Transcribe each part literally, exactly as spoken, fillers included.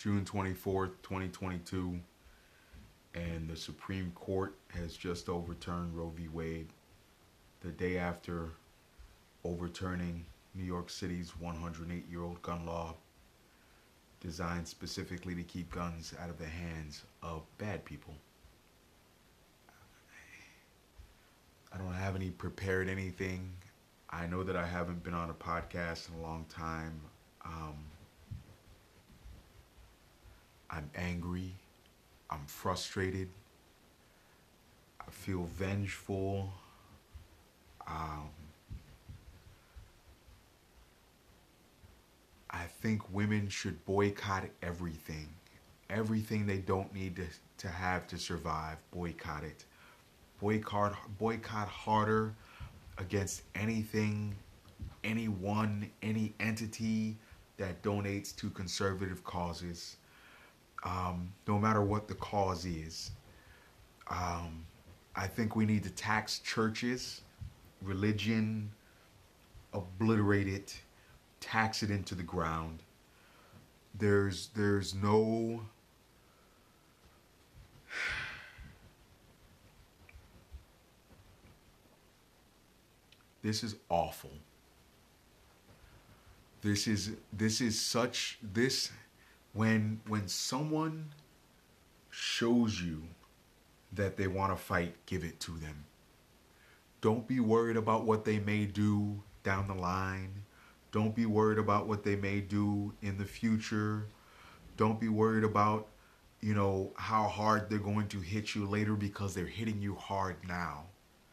June twenty-fourth, twenty twenty-two, and the Supreme Court has just overturned Roe v. Wade the day after overturning New York City's one hundred eight year old gun law designed specifically to keep guns out of the hands of bad people. I don't have any prepared anything. I know that I haven't been on a podcast in a long time. Um, I'm angry. I'm frustrated. I feel vengeful. Um, I think women should boycott everything. Everything they don't need to, to have to survive, boycott it. Boycott, boycott harder against anything, anyone, any entity that donates to conservative causes, um, no matter what the cause is. Um, I think we need to tax churches, religion, obliterate it, tax it into the ground. There's there's no This is awful. This is this is such this when when someone shows you that they want to fight, give it to them. Don't be worried about what they may do down the line. Don't be worried about what they may do in the future. Don't be worried about, you know, how hard they're going to hit you later, because they're hitting you hard now.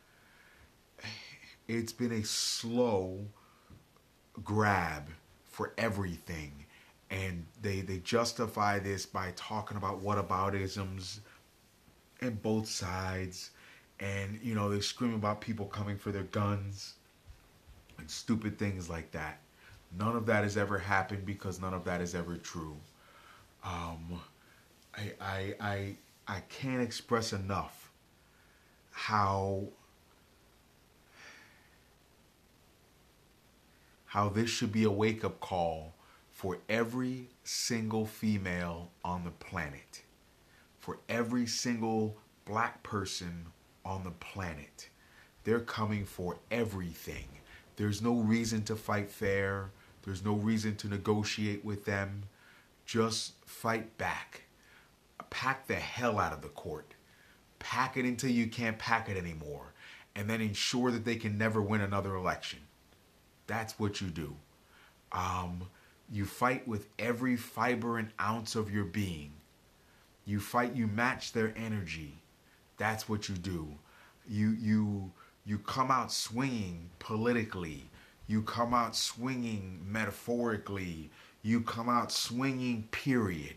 It's been a slow grab for everything. And they, they justify this by talking about whataboutisms in both sides. And, you know, they scream about people coming for their guns and stupid things like that. None of that has ever happened, because none of that is ever true. Um, I, I, I, I can't express enough how, how this should be a wake-up call for every single female on the planet, for every single black person on the planet. They're coming for everything. There's no reason to fight fair. There's no reason to negotiate with them. Just fight back. Pack the hell out of the court. Pack it until you can't pack it anymore. And then ensure that they can never win another election. That's what you do. Um, you fight with every fiber and ounce of your being. You fight, you match their energy. That's what you do. You, you, you come out swinging politically. You come out swinging metaphorically. You come out swinging, period.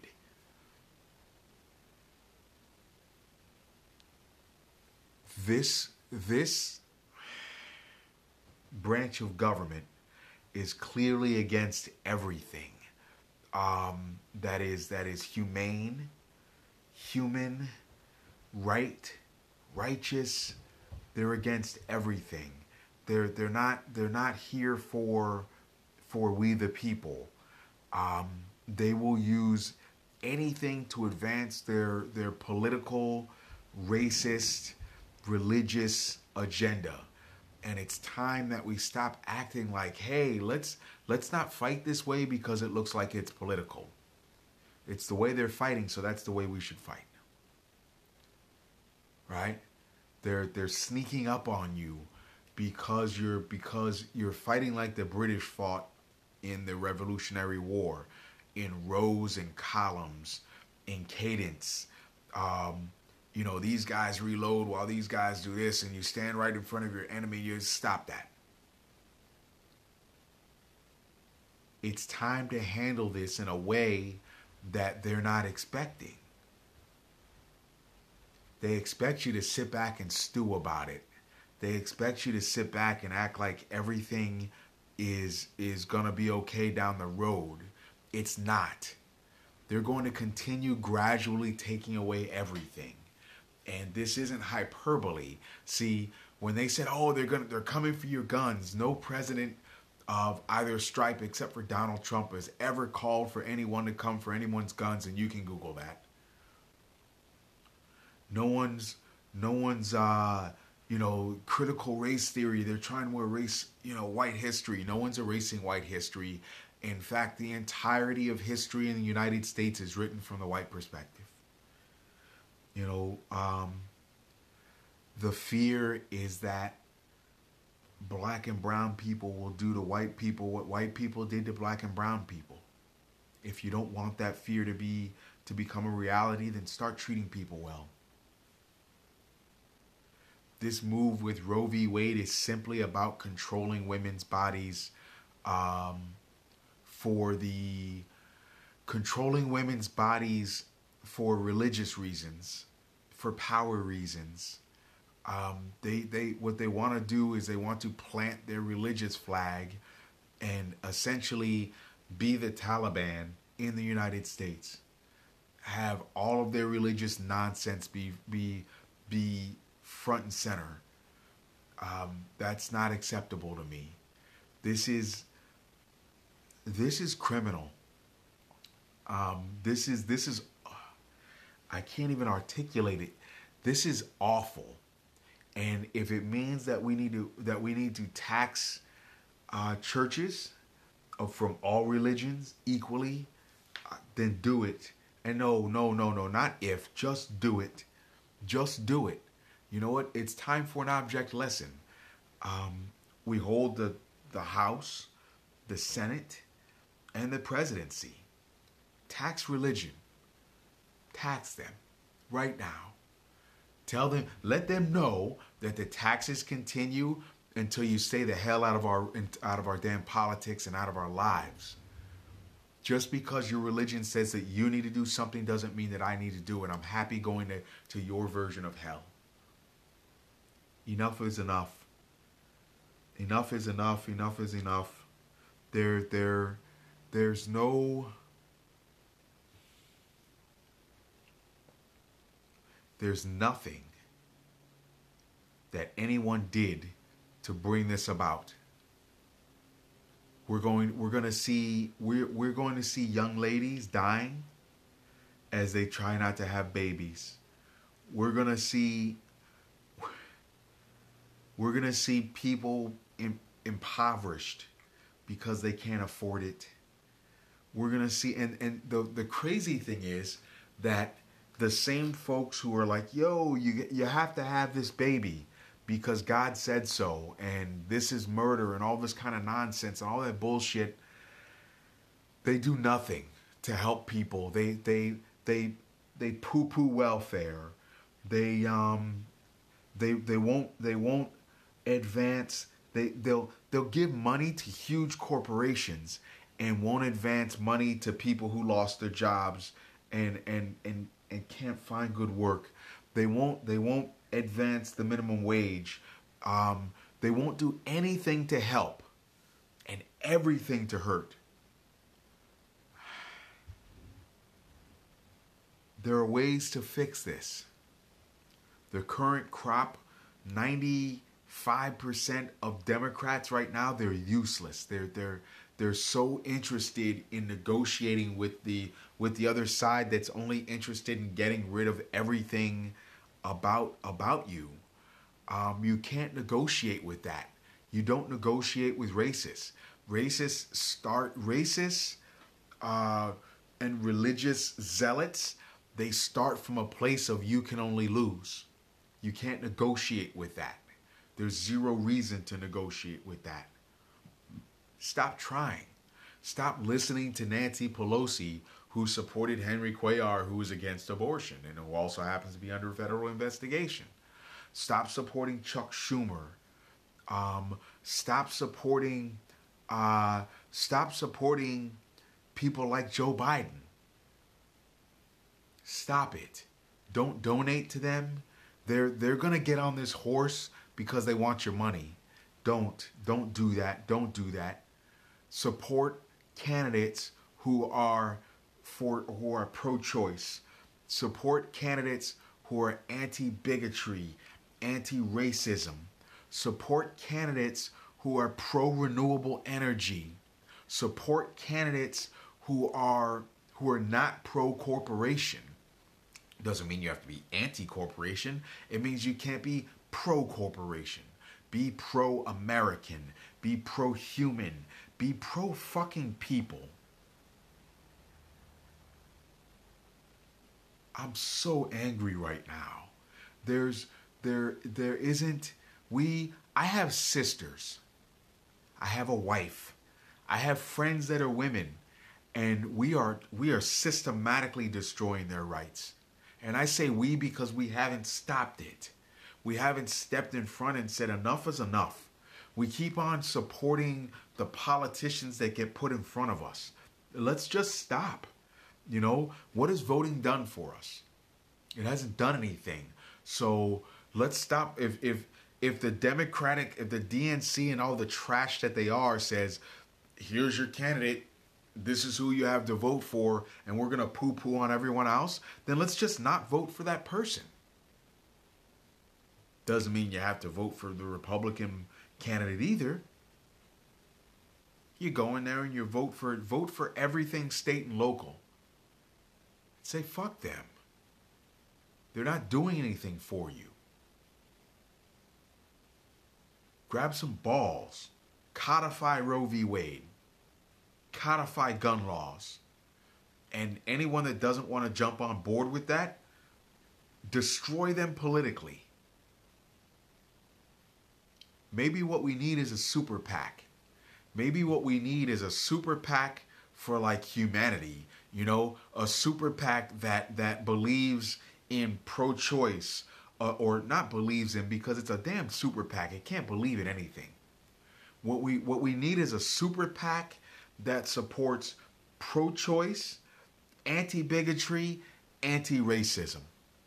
This, this branch of government is clearly against everything um, that is that is humane, human, right, righteous. They're against everything. They're they're not they're not here for for we the people. Um, they will use anything to advance their their political, racist, religious agenda. And it's time that we stop acting like, hey, let's let's not fight this way because it looks like it's political. It's the way they're fighting, so that's the way we should fight. Right? They're they're sneaking up on you because you're because you're fighting like the British fought in the Revolutionary War, in rows and columns, in cadence. Um, you know, these guys reload while these guys do this, and you stand right in front of your enemy. You stop that. It's time to handle this in a way that they're not expecting. They expect you to sit back and stew about it. They expect you to sit back and act like everything is is going to be okay down the road. It's not. They're going to continue gradually taking away everything. And this isn't hyperbole. See, when they said, "Oh, they're going they're coming for your guns," no president of either stripe, except for Donald Trump, has ever called for anyone to come for anyone's guns, and you can Google that. No one's, no one's, uh, you know, critical race theory. They're trying to erase, you know, white history. No one's erasing white history. In fact, the entirety of history in the United States is written from the white perspective. You know, um, the fear is that black and brown people will do to white people what white people did to black and brown people. If you don't want that fear to be to become a reality, then start treating people well. This move with Roe v. Wade is simply about controlling women's bodies, um, for the controlling women's bodies for religious reasons, for power reasons. Um, they they what they want to do is they want to plant their religious flag and essentially be the Taliban in the United States. Have all of their religious nonsense be be be front and center. Um, that's not acceptable to me. This is this is criminal. Um, this is this is I can't even articulate it. This is awful. And if it means that we need to that we need to tax uh, churches from all religions equally, uh, then do it. And no, no, no, no, not if. Just do it. Just do it. You know what? It's time for an object lesson. Um, we hold the the House, the Senate, and the presidency. Tax religion. Tax them right now. Tell them, let them know that the taxes continue until you stay the hell out of our out of our damn politics and out of our lives. Just because your religion says that you need to do something doesn't mean that I need to do it. I'm happy going to, to your version of hell. Enough is enough. Enough is enough. Enough is enough. There, there, there's no... There's nothing that anyone did to bring this about. We're going we're going to see we're we're going to see young ladies dying as they try not to have babies. We're going to see we're going to see people im- impoverished because they can't afford it. We're going to see and and the the crazy thing is that the same folks who are like, yo, you you have to have this baby because God said so, and this is murder and all this kind of nonsense and all that bullshit, they do nothing to help people. They they they they poo-poo welfare. They um they they won't they won't advance. They they'll they'll give money to huge corporations and won't advance money to people who lost their jobs and and and and can't find good work. They won't they won't advance the minimum wage. Um, they won't do anything to help and everything to hurt. There are ways to fix this. The current crop, ninety-five percent of Democrats right now, they're useless. They're they're they're so interested in negotiating with the with the other side that's only interested in getting rid of everything about about you. Um, you can't negotiate with that. You don't negotiate with racists. Racists start racists uh, and religious zealots. They start from a place of you can only lose. You can't negotiate with that. There's zero reason to negotiate with that. Stop trying. Stop listening to Nancy Pelosi, who supported Henry Cuellar, who is against abortion and who also happens to be under federal investigation. Stop supporting Chuck Schumer. Um, stop supporting, uh, stop supporting people like Joe Biden. Stop it. Don't donate to them. They're they're gonna get on this horse because they want your money. Don't don't do that. Don't do that. Support candidates who are for who are pro-choice. Support candidates who are anti-bigotry, anti-racism. Support candidates who are pro-renewable energy. Support candidates who are who are not pro-corporation. Doesn't mean you have to be anti-corporation. It means you can't be pro-corporation. Be pro-American. Be pro-human. Be pro-fucking people. I'm so angry right now. There's there there isn't we I have sisters. I have a wife. I have friends that are women, and we are we are systematically destroying their rights. And I say we because we haven't stopped it. We haven't stepped in front and said enough is enough. We keep on supporting the politicians that get put in front of us. Let's just stop. You know, what has voting done for us? It hasn't done anything. So let's stop. If if if the Democratic, if the D N C and all the trash that they are says, here's your candidate, this is who you have to vote for, and we're going to poo-poo on everyone else, then let's just not vote for that person. Doesn't mean you have to vote for the Republican candidate either. You go in there and you vote for vote for everything state and local. Say fuck them. They're not doing anything for you. Grab some balls. Codify Roe v. Wade. Codify gun laws. And anyone that doesn't want to jump on board with that, destroy them politically. Maybe what we need is a super PAC. Maybe what we need is a super PAC for like humanity. You know, a super PAC that, that believes in pro-choice, uh, or not believes in, because it's a damn super PAC. It can't believe in anything. What we what we need is a super PAC that supports pro-choice, anti-bigotry, anti-racism,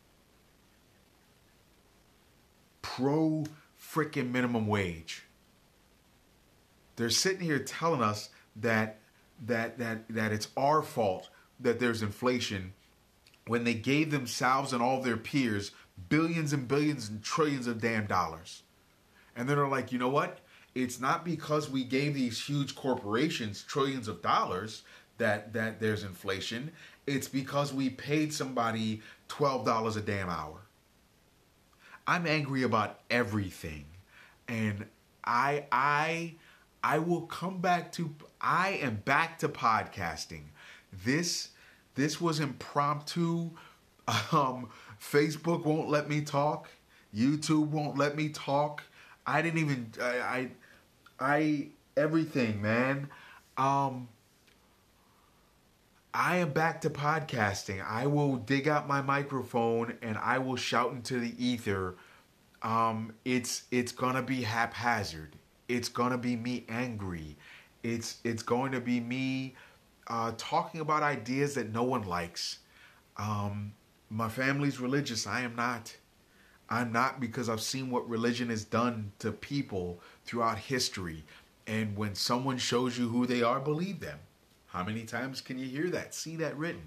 pro-frickin' minimum wage. They're sitting here telling us that that that that it's our fault that there's inflation, when they gave themselves and all their peers billions and billions and trillions of damn dollars. And then they're like, you know what? It's not because we gave these huge corporations trillions of dollars that, that there's inflation. It's because we paid somebody twelve dollars a damn hour. I'm angry about everything. And I I I will come back to I am back to podcasting. This this was impromptu. Um, Facebook won't let me talk. YouTube won't let me talk. I didn't even I I, I everything, man. Um, I am back to podcasting. I will dig out my microphone and I will shout into the ether. Um, it's it's gonna be haphazard. It's gonna be me angry. It's it's going to be me uh, talking about ideas that no one likes. Um, my family's religious. I am not. I'm not, because I've seen what religion has done to people throughout history. And when someone shows you who they are, believe them. How many times can you hear that, see that written?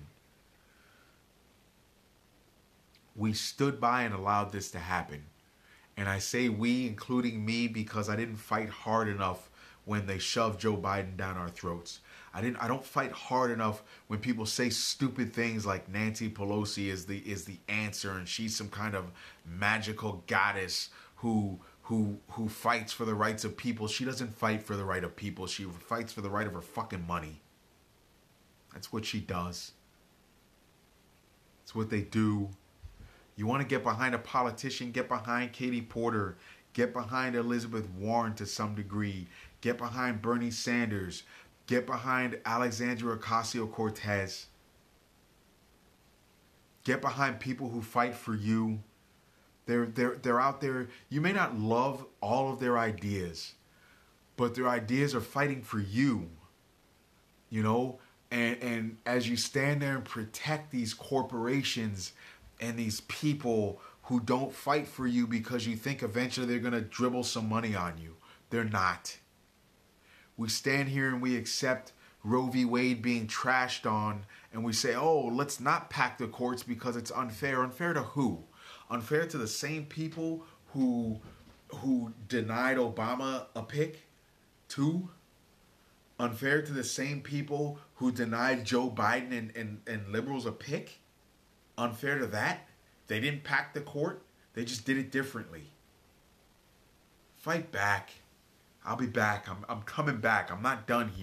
We stood by and allowed this to happen. And I say we, including me, because I didn't fight hard enough when they shoved Joe Biden down our throats. I didn't. I don't fight hard enough when people say stupid things like Nancy Pelosi is the is the answer and she's some kind of magical goddess who who who fights for the rights of people. She doesn't fight for the right of people. She fights for the right of her fucking money. That's what she does. That's what they do. You want to get behind a politician, get behind Katie Porter, get behind Elizabeth Warren to some degree, get behind Bernie Sanders, get behind Alexandria Ocasio-Cortez, get behind people who fight for you. They're, they're, they're out there. You may not love all of their ideas, but their ideas are fighting for you, you know? And, and as you stand there and protect these corporations and these people who don't fight for you because you think eventually they're going to dribble some money on you, they're not. We stand here and we accept Roe v. Wade being trashed on, and we say, oh, let's not pack the courts because it's unfair. Unfair to who? Unfair to the same people who who denied Obama a pick? Two, unfair to the same people who denied Joe Biden and, and, and liberals a pick. Unfair to that. They didn't pack the court. They just did it differently. Fight back. I'll be back. I'm, I'm coming back. I'm not done here.